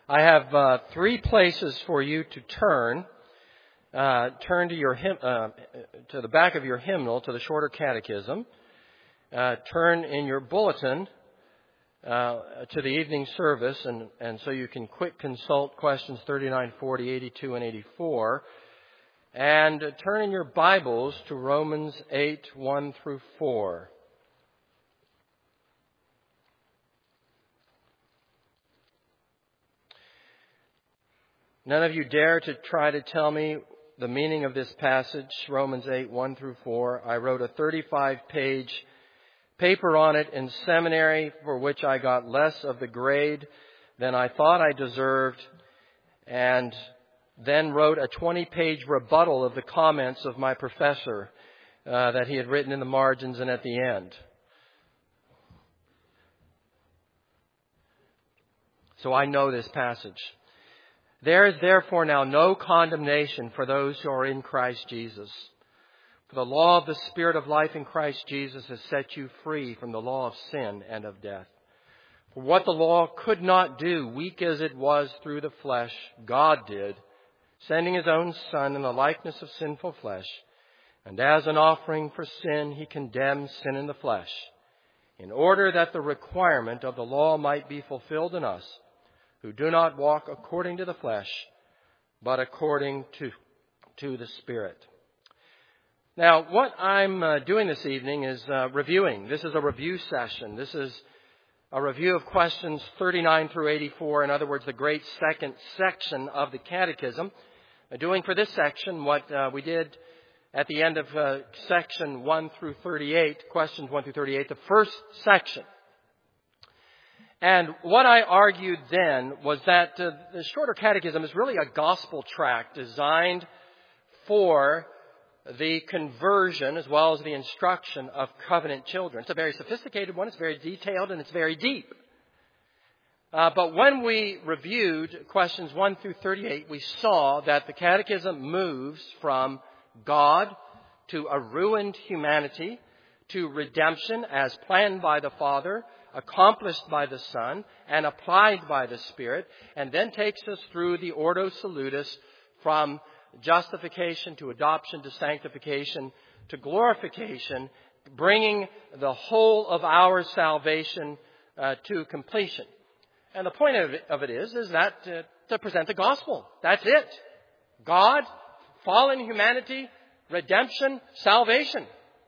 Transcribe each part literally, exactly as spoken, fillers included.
I have uh, three places for you to turn. Uh, turn to your hymn, uh, to the back of your hymnal, to the Shorter Catechism. Uh, turn in your bulletin uh, to the evening service, and, and so you can quick consult questions thirty-nine, forty, eighty-two, and eighty-four. And uh, turn in your Bibles to Romans eight, one through four. None of you dare to try to tell me the meaning of this passage, Romans eight, one through four. I wrote a thirty-five page paper on it in seminary, for which I got less of the grade than I thought I deserved, and then wrote a twenty page rebuttal of the comments of my professor uh, that he had written in the margins and at the end. So I know this passage. There is therefore now no condemnation for those who are in Christ Jesus. For the law of the Spirit of life in Christ Jesus has set you free from the law of sin and of death. For what the law could not do, weak as it was through the flesh, God did, sending His own Son in the likeness of sinful flesh. And as an offering for sin, He condemned sin in the flesh, in order that the requirement of the law might be fulfilled in us, who do not walk according to the flesh, but according to, to the Spirit. Now, what I'm uh, doing this evening is uh, reviewing. This is a review session. This is a review of questions thirty-nine through eighty-four. In other words, the great second section of the Catechism. Uh, doing for this section what uh, we did at the end of uh, section one through thirty-eight, questions one through thirty-eight, the first section. And what I argued then was that uh, the Shorter Catechism is really a gospel tract designed for the conversion as well as the instruction of covenant children. It's a very sophisticated one. It's very detailed and it's very deep. Uh, but when we reviewed questions one through thirty-eight, we saw that the Catechism moves from God to a ruined humanity to redemption as planned by the Father, accomplished by the Son, and applied by the Spirit, and then takes us through the Ordo Salutis from justification to adoption to sanctification to glorification, bringing the whole of our salvation uh, to completion. And the point of it, of it is, is that uh, to present the gospel. That's it. God, fallen humanity, redemption, salvation.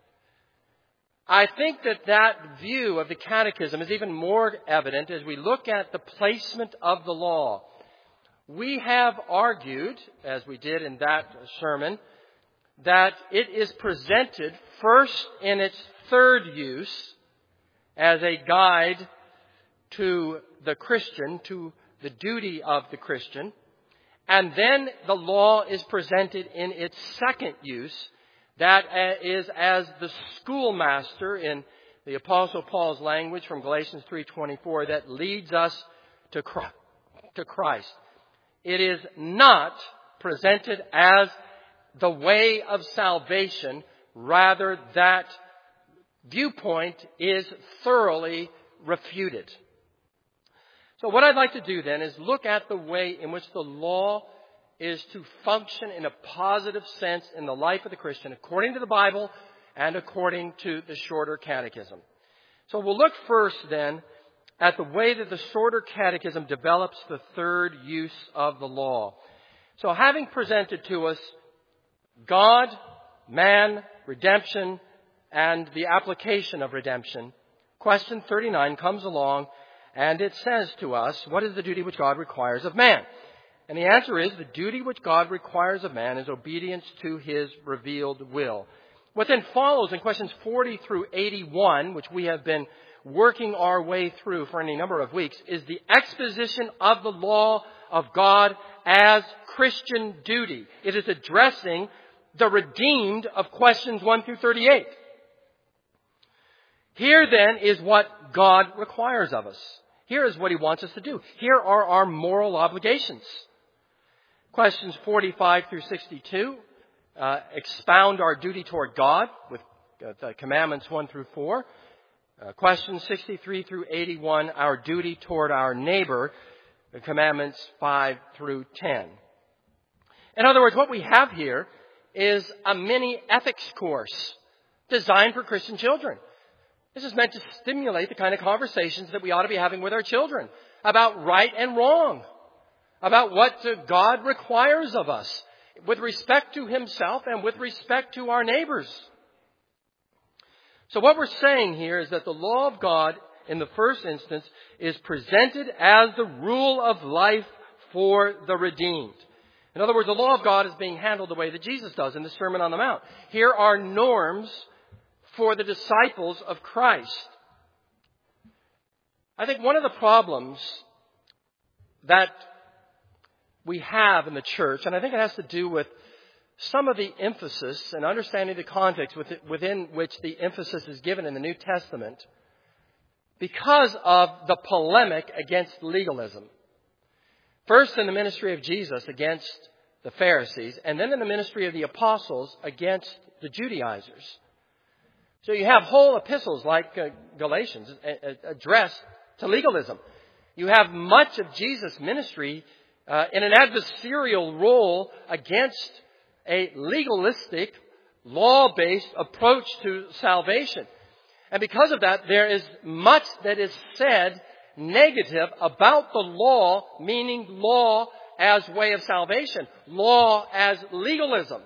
I think that that view of the Catechism is even more evident as we look at the placement of the law. We have argued, as we did in that sermon, that it is presented first in its third use as a guide to the Christian, to the duty of the Christian, and then the law is presented in its second use, that is as the schoolmaster, in the Apostle Paul's language from Galatians three twenty-four, that leads us to Christ. It is not presented as the way of salvation. Rather, that viewpoint is thoroughly refuted. So what I'd like to do then is look at the way in which the law is to function in a positive sense in the life of the Christian, according to the Bible and according to the Shorter Catechism. So we'll look first then at the way that the Shorter Catechism develops the third use of the law. So having presented to us God, man, redemption, and the application of redemption, question thirty-nine comes along and it says to us, what is the duty which God requires of man? And the answer is, the duty which God requires of man is obedience to His revealed will. What then follows in questions forty through eighty-one, which we have been working our way through for any number of weeks, is the exposition of the law of God as Christian duty. It is addressing the redeemed of questions one through thirty-eight. Here then is what God requires of us. Here is what He wants us to do. Here are our moral obligations. Questions forty-five through sixty-two uh, expound our duty toward God with uh, the commandments one through four. Uh, questions sixty-three through eighty-one, our duty toward our neighbor. the commandments five through ten. In other words, what we have here is a mini ethics course designed for Christian children. This is meant to stimulate the kind of conversations that we ought to be having with our children about right and wrong, about what God requires of us with respect to Himself and with respect to our neighbors. So what we're saying here is that the law of God, in the first instance, is presented as the rule of life for the redeemed. In other words, the law of God is being handled the way that Jesus does in the Sermon on the Mount. Here are norms for the disciples of Christ. I think one of the problems that we have in the church, and I think it has to do with some of the emphasis and understanding the context within which the emphasis is given in the New Testament, because of the polemic against legalism. First in the ministry of Jesus against the Pharisees, and then in the ministry of the apostles against the Judaizers. So you have whole epistles like uh, Galatians addressed to legalism. You have much of Jesus' ministry uh, in an adversarial role against a legalistic, law-based approach to salvation. And because of that, there is much that is said negative about the law, meaning law as way of salvation, law as legalism.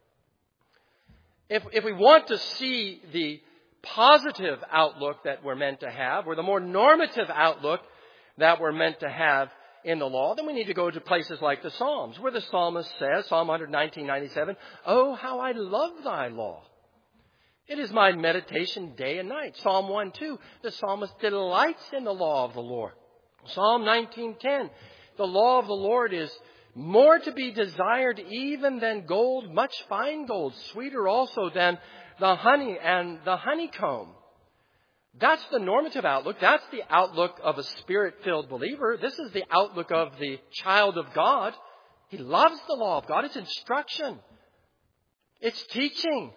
If, if we want to see the positive outlook that we're meant to have, or the more normative outlook that we're meant to have in the law, then we need to go to places like the Psalms, where the psalmist says, Psalm one nineteen, ninety-seven, "Oh, how I love thy law. It is my meditation day and night." Psalm one two, the psalmist delights in the law of the Lord. Psalm nineteen ten, the law of the Lord is more to be desired even than gold, much fine gold, sweeter also than the honey and the honeycomb. That's the normative outlook. That's the outlook of a Spirit-filled believer. This is the outlook of the child of God. He loves the law of God. It's instruction. It's teaching.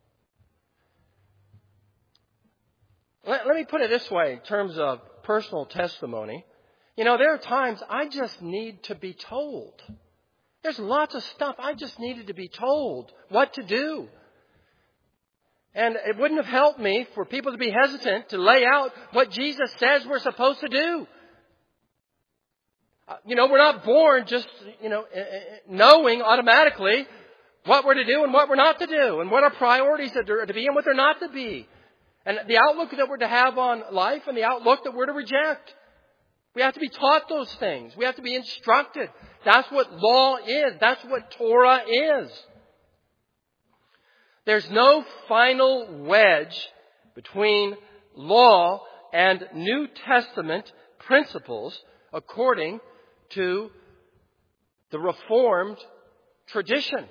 Let, let me put it this way in terms of personal testimony. You know, there are times I just need to be told. There's lots of stuff I just needed to be told what to do. And it wouldn't have helped me for people to be hesitant to lay out what Jesus says we're supposed to do. You know, we're not born just, you know, knowing automatically what we're to do and what we're not to do, and what our priorities are to be and what they're not to be. And the outlook that we're to have on life and the outlook that we're to reject. We have to be taught those things. We have to be instructed. That's what law is. That's what Torah is. There's no final wedge between law and New Testament principles according to the Reformed tradition.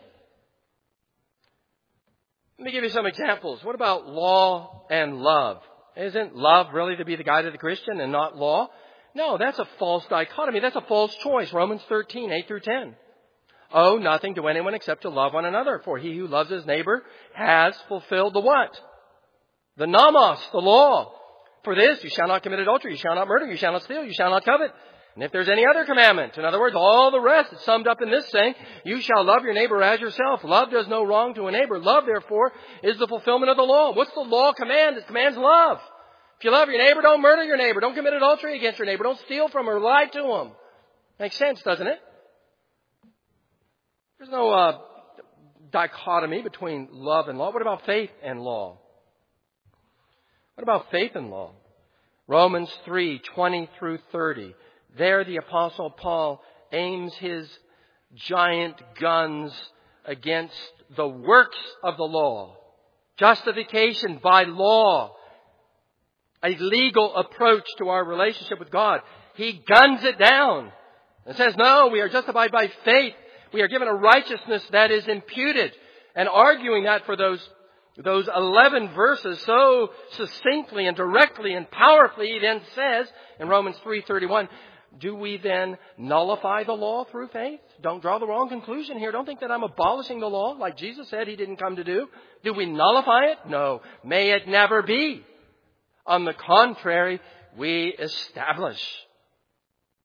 Let me give you some examples. What about law and love? Isn't love really to be the guide of the Christian and not law? No, that's a false dichotomy. That's a false choice. Romans thirteen, eight through ten. Owe nothing to anyone except to love one another. For he who loves his neighbor has fulfilled the what? The nomos, the law. For this, you shall not commit adultery, you shall not murder, you shall not steal, you shall not covet. And if there's any other commandment, in other words, all the rest is summed up in this saying, you shall love your neighbor as yourself. Love does no wrong to a neighbor. Love, therefore, is the fulfillment of the law. What's the law command? It commands love. If you love your neighbor, don't murder your neighbor. Don't commit adultery against your neighbor. Don't steal from or lie to him. Makes sense, doesn't it? There's no uh, dichotomy between love and law. What about faith and law? What about faith and law? Romans three, twenty through thirty. There the Apostle Paul aims his giant guns against the works of the law. Justification by law. A legal approach to our relationship with God. He guns it down and says, no, we are justified by faith. We are given a righteousness that is imputed. And arguing that for those, those eleven verses so succinctly and directly and powerfully, he then says in Romans three thirty-one, do we then nullify the law through faith? Don't draw the wrong conclusion here. Don't think that I'm abolishing the law like Jesus said he didn't come to do. Do we nullify it? No. May it never be. On the contrary, we establish.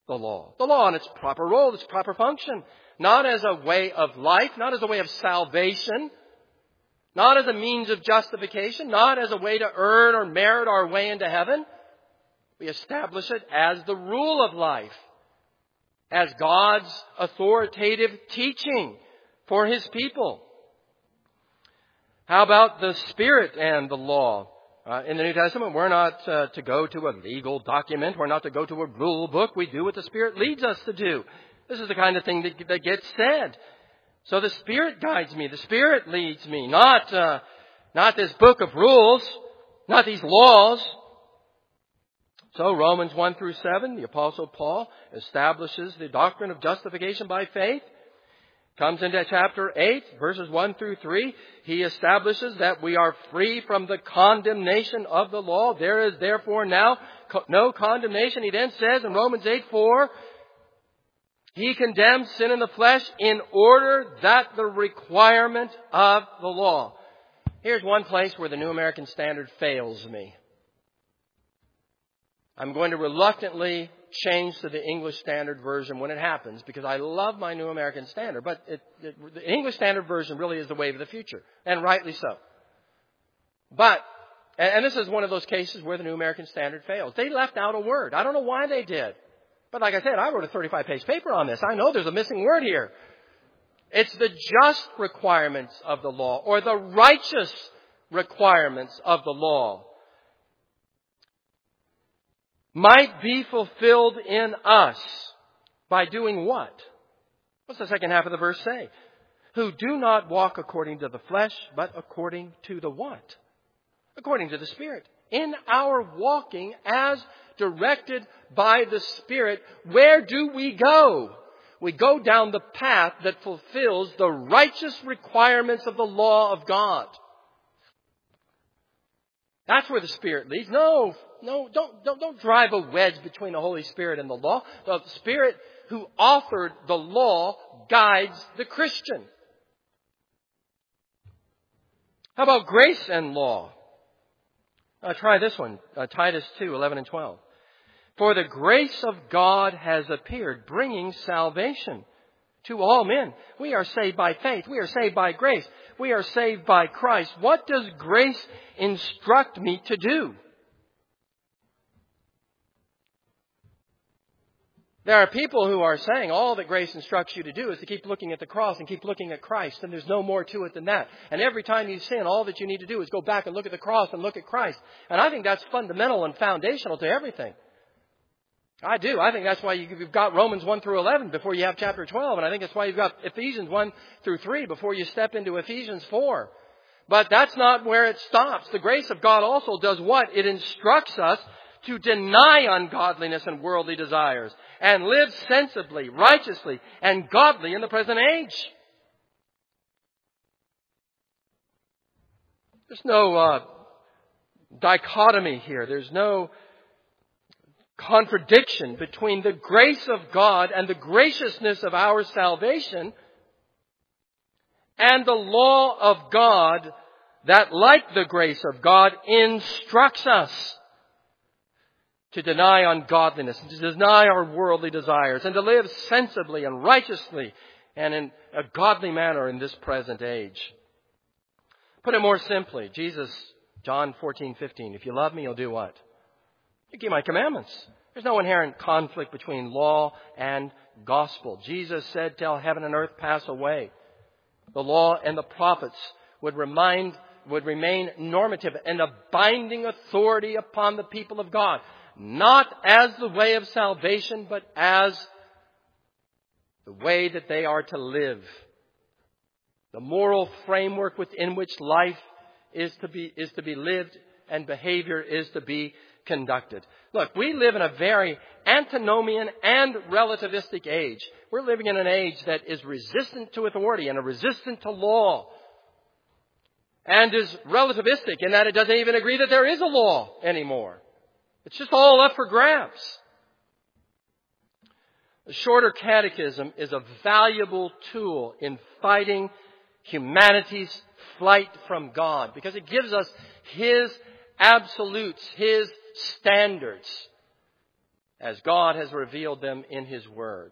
the law. The law in its proper role, its proper function. Not as a way of life, not as a way of salvation, not as a means of justification, not as a way to earn or merit our way into heaven. We establish it as the rule of life, as God's authoritative teaching for His people. How about the Spirit and the law? Uh, in the New Testament, we're not uh, to go to a legal document. We're not to go to a rule book. We do what the Spirit leads us to do. This is the kind of thing that, that gets said. So the Spirit guides me. The Spirit leads me. Not, uh, not this book of rules. Not these laws. So Romans one through seven, the Apostle Paul establishes the doctrine of justification by faith. Comes into chapter eight, verses one through three. He establishes that we are free from the condemnation of the law. There is therefore now no condemnation. He then says in Romans eight four, He condemns sin in the flesh in order that the requirement of the law. Here's one place where the New American Standard fails me. I'm going to reluctantly change to the English Standard Version when it happens because I love my New American Standard. But it, it, the English Standard Version really is the wave of the future, and rightly so. But, and, and this is one of those cases where the New American Standard fails. They left out a word. I don't know why they did. But like I said, I wrote a thirty-five page paper on this. I know there's a missing word here. It's the just requirements of the law, or the righteous requirements of the law, might be fulfilled in us by doing what? What's the second half of the verse say? Who do not walk according to the flesh, but according to the what? According to the Spirit. In our walking as directed by the Spirit, where do we go? We go down the path that fulfills the righteous requirements of the law of God. That's where the Spirit leads. No, no, don't, don't, don't drive a wedge between the Holy Spirit and the law. The Spirit who authored the law guides the Christian. How about grace and law? Uh, try this one, uh, Titus two, eleven and twelve. For the grace of God has appeared, bringing salvation to all men. We are saved by faith. We are saved by grace. We are saved by Christ. What does grace instruct me to do? There are people who are saying all that grace instructs you to do is to keep looking at the cross and keep looking at Christ, and there's no more to it than that. And every time you sin, all that you need to do is go back and look at the cross and look at Christ. And I think that's fundamental and foundational to everything. I do. I think that's why you've got Romans one through eleven before you have chapter twelve. And I think that's why you've got Ephesians one through three before you step into Ephesians four. But that's not where it stops. The grace of God also does what? It instructs us to deny ungodliness and worldly desires and live sensibly, righteously, and godly in the present age. There's no uh, dichotomy here. There's no contradiction between the grace of God and the graciousness of our salvation and the law of God that, like the grace of God, instructs us to deny ungodliness, and to deny our worldly desires, and to live sensibly and righteously and in a godly manner in this present age. Put it more simply, Jesus, John fourteen fifteen, if you love me, you'll do what? You keep my commandments. There's no inherent conflict between law and gospel. Jesus said, till heaven and earth pass away, the law and the prophets would remind, would remain normative and a binding authority upon the people of God. Not as the way of salvation, but as the way that they are to live. The moral framework within which life is to be, is to be lived and behavior is to be conducted. Look, we live in a very antinomian and relativistic age. We're living in an age that is resistant to authority and resistant to law. And is relativistic in that it doesn't even agree that there is a law anymore. It's just all up for grabs. The Shorter Catechism is a valuable tool in fighting humanity's flight from God because it gives us His absolutes, His standards. as God has revealed them in His Word.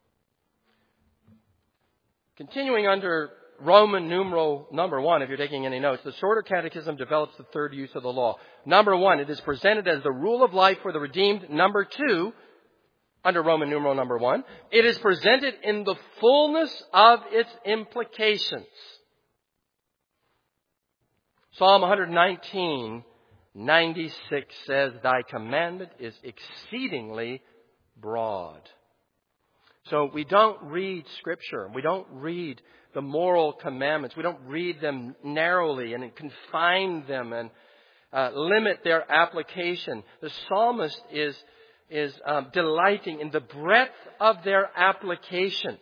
Continuing under Roman numeral number one, if you're taking any notes, the Shorter Catechism develops the third use of the law. Number one, it is presented as the rule of life for the redeemed. Number two, under Roman numeral number one, it is presented in the fullness of its implications. Psalm one nineteen, ninety-six says, Thy commandment is exceedingly broad. So we don't read Scripture. We don't read the moral commandments. We don't read them narrowly and confine them and uh, limit their application. The psalmist is, is um, delighting in the breadth of their application.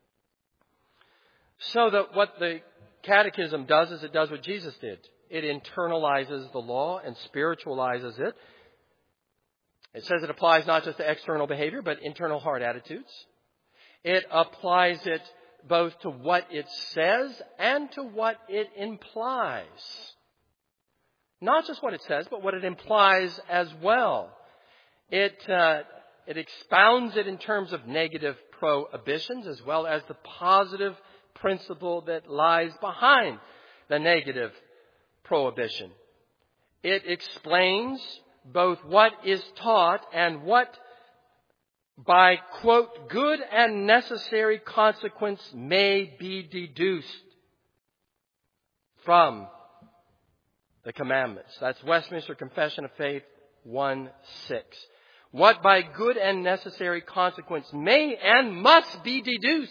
So that what the Catechism does is it does what Jesus did. It internalizes the law and spiritualizes it. It says it applies not just to external behavior, but internal heart attitudes. It applies it both to what it says and to what it implies. Not just what it says, but what it implies as well. It, uh, it expounds it in terms of negative prohibitions as well as the positive principle that lies behind the negative prohibition. It explains both what is taught and what, by, quote, good and necessary consequence may be deduced from the commandments. That's Westminster Confession of Faith one six. What by good and necessary consequence may and must be deduced.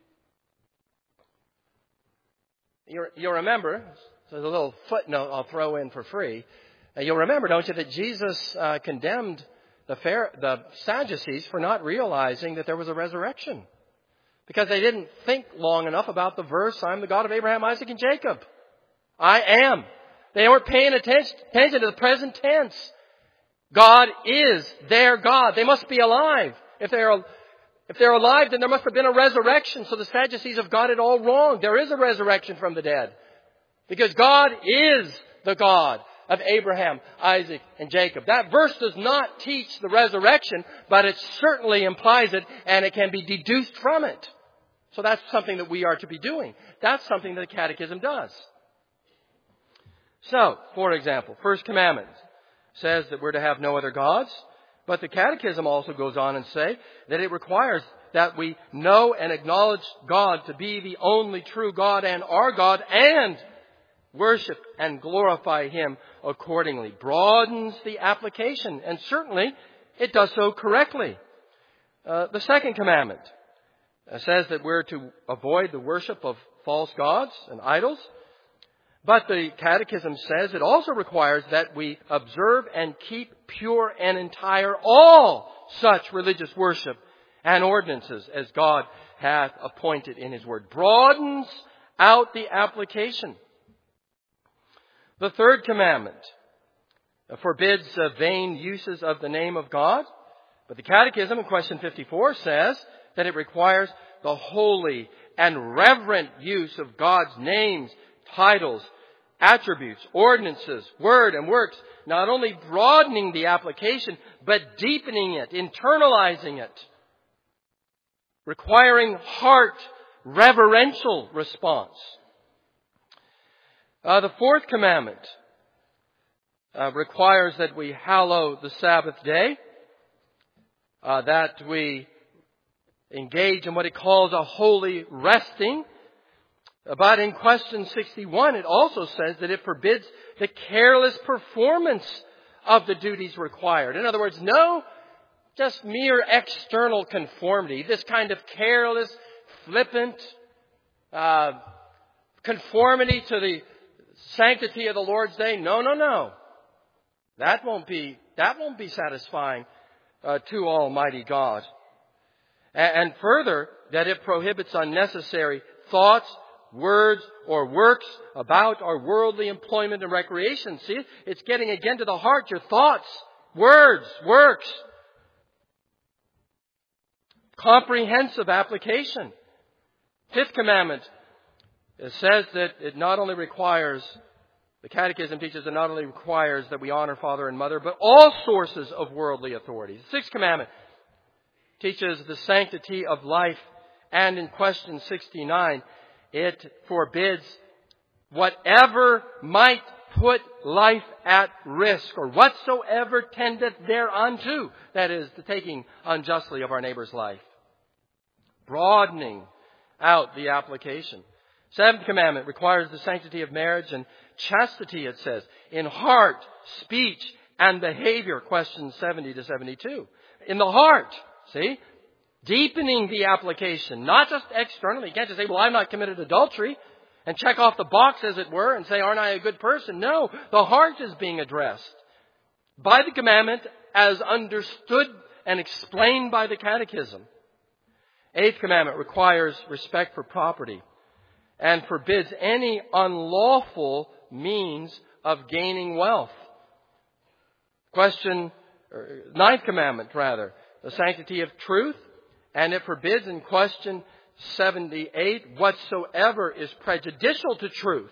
You, you'll remember, so there's a little footnote I'll throw in for free. Uh, you'll remember, don't you, that Jesus uh, condemned the, Phar- the Sadducees for not realizing that there was a resurrection. Because they didn't think long enough about the verse, I'm the God of Abraham, Isaac, and Jacob. I am. They weren't paying attention, attention to the present tense. God is their God. They must be alive. If they're, if they're alive, then there must have been a resurrection. So the Sadducees have got it all wrong. There is a resurrection from the dead. Because God is the God of Abraham, Isaac, and Jacob. That verse does not teach the resurrection, but it certainly implies it, and it can be deduced from it. So that's something that we are to be doing. That's something that the Catechism does. So, for example, First Commandment says that we're to have no other gods, but the Catechism also goes on and say that it requires that we know and acknowledge God to be the only true God and our God, and worship and glorify Him accordingly. Broadens the application, and certainly it does so correctly. Uh, the second commandment uh, says that we're to avoid the worship of false gods and idols. But the Catechism says it also requires that we observe and keep pure and entire all such religious worship and ordinances as God hath appointed in His Word. Broadens out the application. The third commandment forbids uh, vain uses of the name of God. But the Catechism in question fifty-four says that it requires the holy and reverent use of God's names, titles, attributes, ordinances, word, and works, not only broadening the application, but deepening it, internalizing it, requiring heart reverential response. Uh, the fourth commandment uh, requires that we hallow the Sabbath day, uh, that we engage in what it calls a holy resting. But in question sixty-one, it also says that it forbids the careless performance of the duties required. In other words, no just mere external conformity, this kind of careless, flippant uh, conformity to the sanctity of the Lord's day. No, no, no. That won't be, that won't be satisfying uh, to Almighty God. And, and further, that it prohibits unnecessary thoughts, words, or works about our worldly employment and recreation. See, it's getting again to the heart, your thoughts, words, works. Comprehensive application. Fifth commandment, it says that it not only requires, the Catechism teaches it not only requires that we honor father and mother, but all sources of worldly authority. The sixth commandment teaches the sanctity of life. And in question sixty-nine, it forbids whatever might put life at risk, or whatsoever tendeth thereunto, that is, the taking unjustly of our neighbor's life. Broadening out the application. Seventh commandment requires the sanctity of marriage and chastity, it says, in heart, speech, and behavior, questions seventy to seventy-two. In the heart, see? Deepening the application, not just externally. You can't just say, well, I've not committed adultery, and check off the box, as it were, and say, aren't I a good person? No, the heart is being addressed by the commandment as understood and explained by the Catechism. Eighth commandment requires respect for property and forbids any unlawful means of gaining wealth. Question, or ninth commandment, rather, the sanctity of truth, and it forbids in question seventy-eight whatsoever is prejudicial to truth.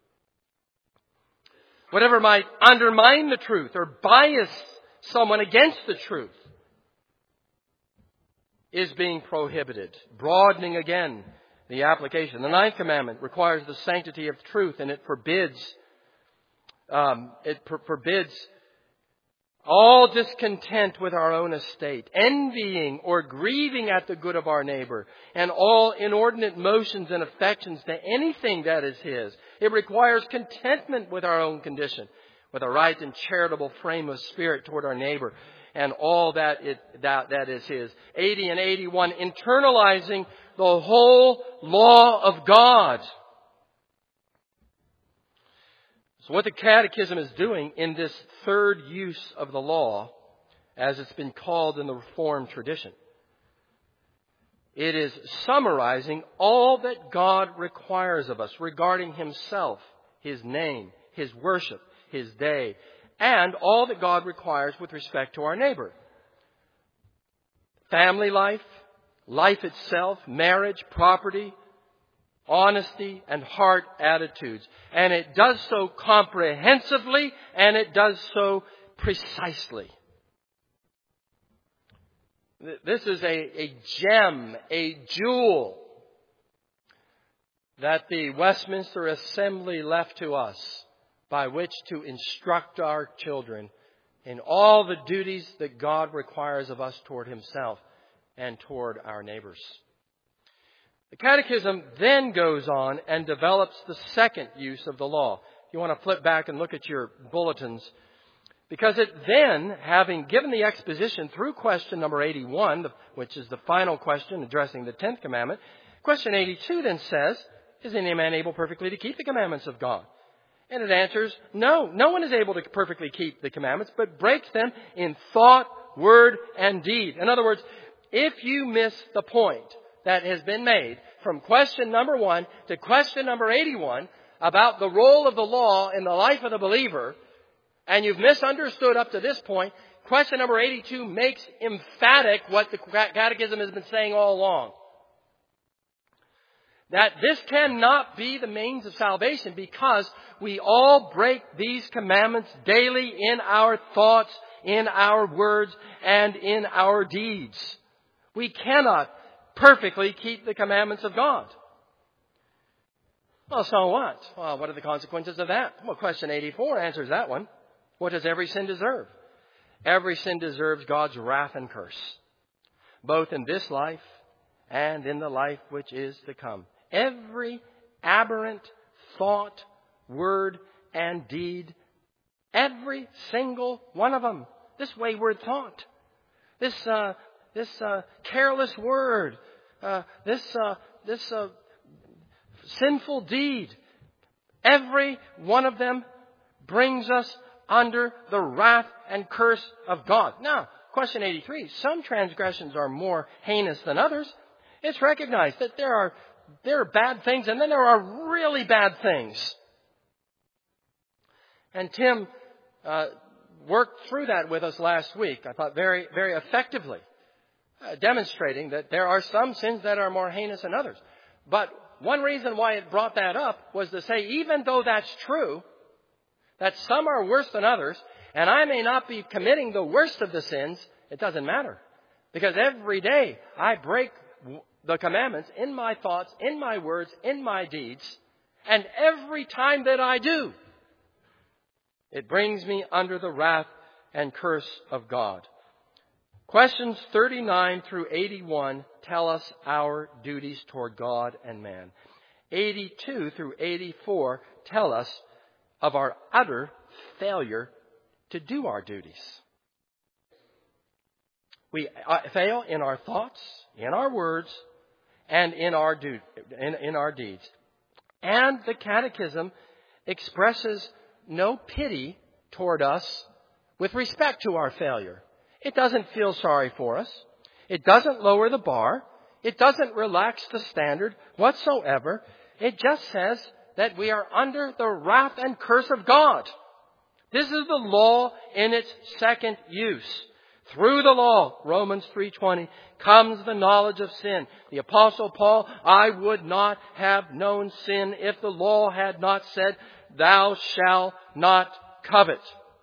Whatever might undermine the truth or bias someone against the truth is being prohibited. Broadening again the application. The ninth commandment requires the sanctity of truth, and it forbids um, it per- forbids all discontent with our own estate, envying or grieving at the good of our neighbor, and all inordinate motions and affections to anything that is his. It requires contentment with our own condition, with a right and charitable frame of spirit toward our neighbor, and all that it, that, that is his. eighty and eighty-one, internalizing the whole law of God. So what the Catechism is doing in this third use of the law, as it's been called in the Reformed tradition, it is summarizing all that God requires of us regarding Himself, His name, His worship, His day, and all that God requires with respect to our neighbor. Family life, life itself, marriage, property, honesty, and heart attitudes. And it does so comprehensively, and it does so precisely. This is a, a gem, a jewel that the Westminster Assembly left to us by which to instruct our children in all the duties that God requires of us toward Himself and toward our neighbors. The Catechism then goes on and develops the second use of the law. If you want to flip back and look at your bulletins, because it then, having given the exposition through question number eighty-one, which is the final question addressing the tenth commandment, question eighty-two then says, is any man able perfectly to keep the commandments of God? And it answers, no, no one is able to perfectly keep the commandments, but breaks them in thought, word, and deed. In other words, if you miss the point that has been made from question number one to question number eighty-one about the role of the law in the life of the believer, and you've misunderstood up to this point, question number eighty-two makes emphatic what the Catechism has been saying all along. That this cannot be the means of salvation because we all break these commandments daily in our thoughts, in our words, and in our deeds. We cannot perfectly keep the commandments of God. Well, so what? Well, what are the consequences of that? Well, question eighty-four answers that one. What does every sin deserve? Every sin deserves God's wrath and curse, both in this life and in the life which is to come. Every aberrant thought, word, and deed, every single one of them. This wayward thought, this uh, this uh, careless word, uh, this uh, this uh, sinful deed, every one of them brings us under the wrath and curse of God. Now, question eighty-three, some transgressions are more heinous than others. It's recognized that there are there are bad things, and then there are really bad things. And Tim uh, worked through that with us last week, I thought very, very effectively, uh, demonstrating that there are some sins that are more heinous than others. But one reason why it brought that up was to say, even though that's true, that some are worse than others, and I may not be committing the worst of the sins, it doesn't matter. Because every day I break the commandments in my thoughts, in my words, in my deeds. And every time that I do, it brings me under the wrath and curse of God. Questions thirty-nine through eighty-one tell us our duties toward God and man. eighty-two through eighty-four tell us of our utter failure to do our duties. We fail in our thoughts, in our words, and in our do, in, in our deeds. And the Catechism expresses no pity toward us with respect to our failure. It doesn't feel sorry for us. It doesn't lower the bar. It doesn't relax the standard whatsoever. It just says that we are under the wrath and curse of God. This is the law in its second use. Through the law, Romans three twenty, comes the knowledge of sin. The Apostle Paul, I would not have known sin if the law had not said, thou shalt not covet.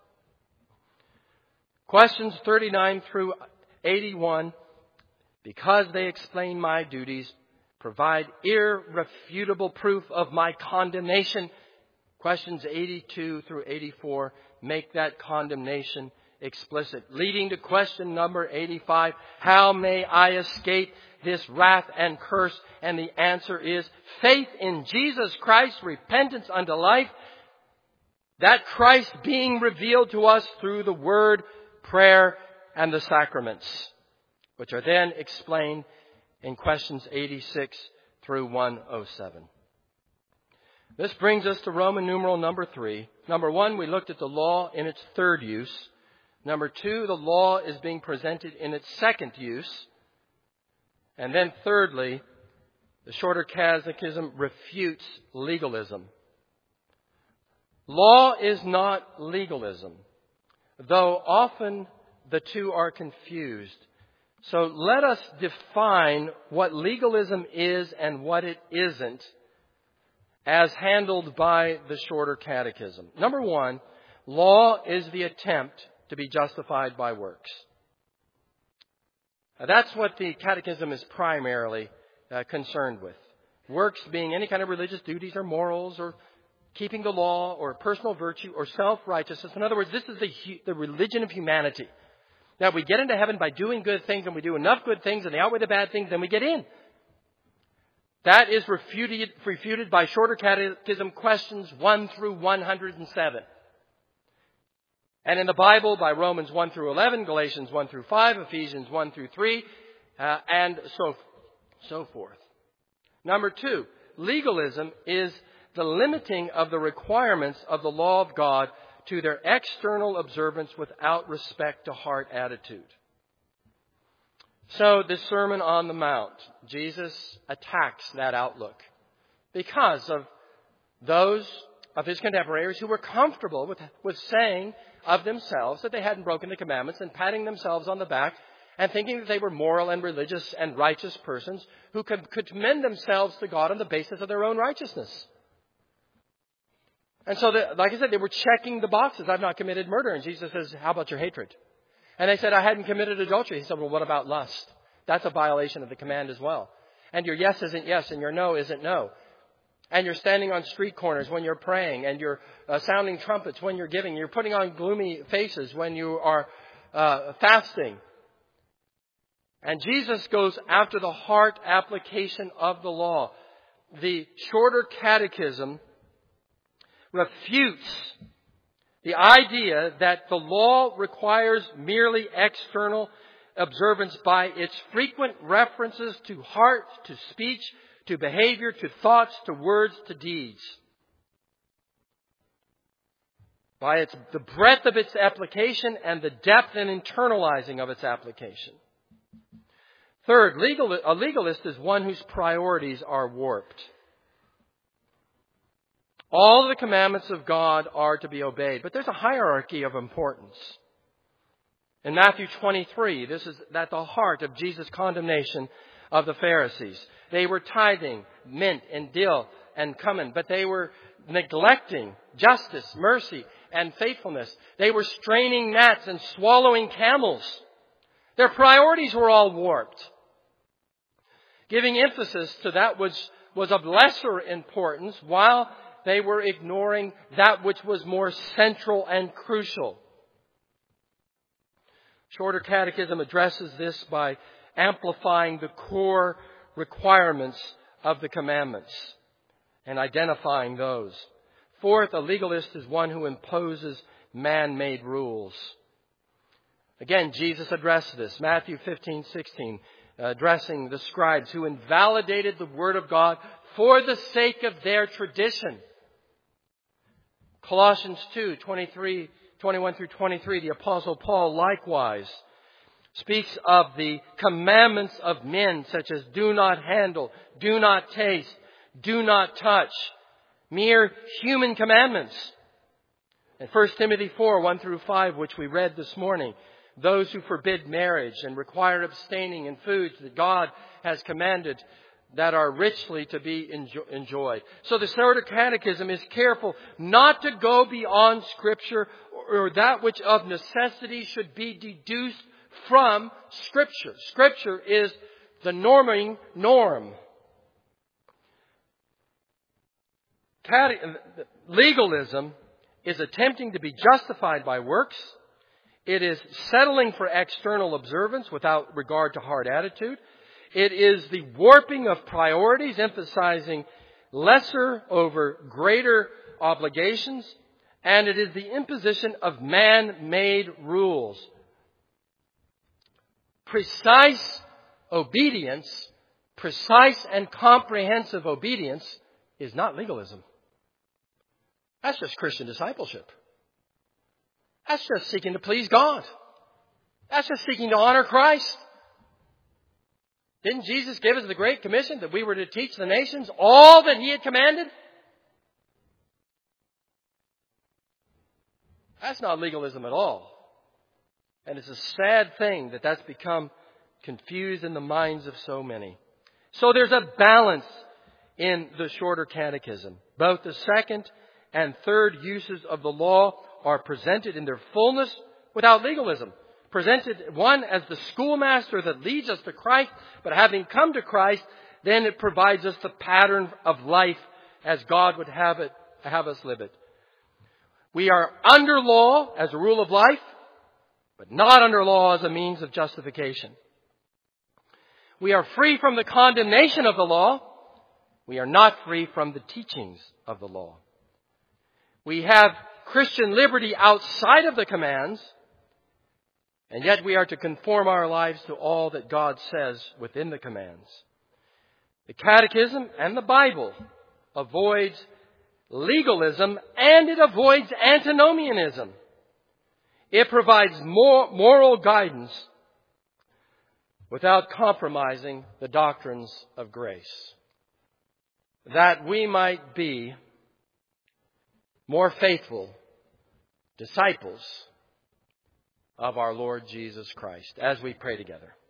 Questions thirty-nine through eighty-one, because they explain my duties, provide irrefutable proof of my condemnation. Questions eighty-two through eighty-four make that condemnation explicit, leading to question number eighty-five. How may I escape this wrath and curse? And the answer is faith in Jesus Christ, repentance unto life. That Christ being revealed to us through the Word, prayer, and the sacraments, which are then explained in questions eighty-six through one oh seven. This brings us to Roman numeral number three. Number one, we looked at the law in its third use. Number two, the law is being presented in its second use. And then thirdly, the Shorter Catechism refutes legalism. Law is not legalism, though often the two are confused. So let us define what legalism is and what it isn't as handled by the Shorter Catechism. Number one, law is the attempt to be justified by works. Now, that's what the Catechism is primarily uh, concerned with. Works being any kind of religious duties or morals or keeping the law or personal virtue or self-righteousness. In other words, this is the, the religion of humanity. Now, we get into heaven by doing good things, and we do enough good things and they outweigh the bad things, then we get in. That is refuted, refuted by Shorter Catechism questions one through one hundred seven. And in the Bible by Romans one through eleven, Galatians one through five, Ephesians one through three, uh, and so, so forth. Number two, legalism is the limiting of the requirements of the law of God to their external observance without respect to heart attitude. So the Sermon on the Mount, Jesus attacks that outlook because of those of his contemporaries who were comfortable with, with saying of themselves that they hadn't broken the commandments and patting themselves on the back and thinking that they were moral and religious and righteous persons who could, could commend themselves to God on the basis of their own righteousness. And so, the, like I said, they were checking the boxes. I've not committed murder. And Jesus says, how about your hatred? And they said, I hadn't committed adultery. He said, well, what about lust? That's a violation of the command as well. And your yes isn't yes and your no isn't no. And you're standing on street corners when you're praying, and you're uh, sounding trumpets when you're giving. You're putting on gloomy faces when you are uh, fasting. And Jesus goes after the heart application of the law. The Shorter Catechism refutes the idea that the law requires merely external observance by its frequent references to heart, to speech, to behavior, to thoughts, to words, to deeds. By its, the breadth of its application and the depth and internalizing of its application. Third, legal, a legalist is one whose priorities are warped. All the commandments of God are to be obeyed, but there's a hierarchy of importance. In Matthew twenty-three, this is at the heart of Jesus' condemnation of the Pharisees. They were tithing mint and dill and cumin, but they were neglecting justice, mercy, and faithfulness. They were straining gnats and swallowing camels. Their priorities were all warped, giving emphasis to that which was of lesser importance while they were ignoring that which was more central and crucial. Shorter Catechism addresses this by amplifying the core requirements of the commandments and identifying those. Fourth, a legalist is one who imposes man-made rules. Again, Jesus addressed this. Matthew fifteen sixteen, addressing the scribes who invalidated the Word of God for the sake of their tradition. Colossians two twenty-three, twenty-one through twenty-three, the Apostle Paul likewise speaks of the commandments of men, such as do not handle, do not taste, do not touch. Mere human commandments. In First Timothy four, one through five, which we read this morning, those who forbid marriage and require abstaining in foods that God has commanded that are richly to be enjoyed. So the Shorter Catechism is careful not to go beyond Scripture or that which of necessity should be deduced from Scripture. Scripture is the norming norm. Legalism is attempting to be justified by works. It is settling for external observance without regard to hard attitude. It is the warping of priorities, emphasizing lesser over greater obligations. And it is the imposition of man-made rules. Precise obedience, precise and comprehensive obedience is not legalism. That's just Christian discipleship. That's just seeking to please God. That's just seeking to honor Christ. Didn't Jesus give us the Great Commission that we were to teach the nations all that He had commanded? That's not legalism at all. And it's a sad thing that that's become confused in the minds of so many. So there's a balance in the Shorter Catechism. Both the second and third uses of the law are presented in their fullness without legalism. Presented, one, as the schoolmaster that leads us to Christ, but having come to Christ, then it provides us the pattern of life as God would have it, have us live it. We are under law as a rule of life, but not under law as a means of justification. We are free from the condemnation of the law. We are not free from the teachings of the law. We have Christian liberty outside of the commands, and yet we are to conform our lives to all that God says within the commands. The Catechism and the Bible avoids legalism and it avoids antinomianism. It provides more moral guidance without compromising the doctrines of grace, that we might be more faithful disciples of our Lord Jesus Christ, as we pray together.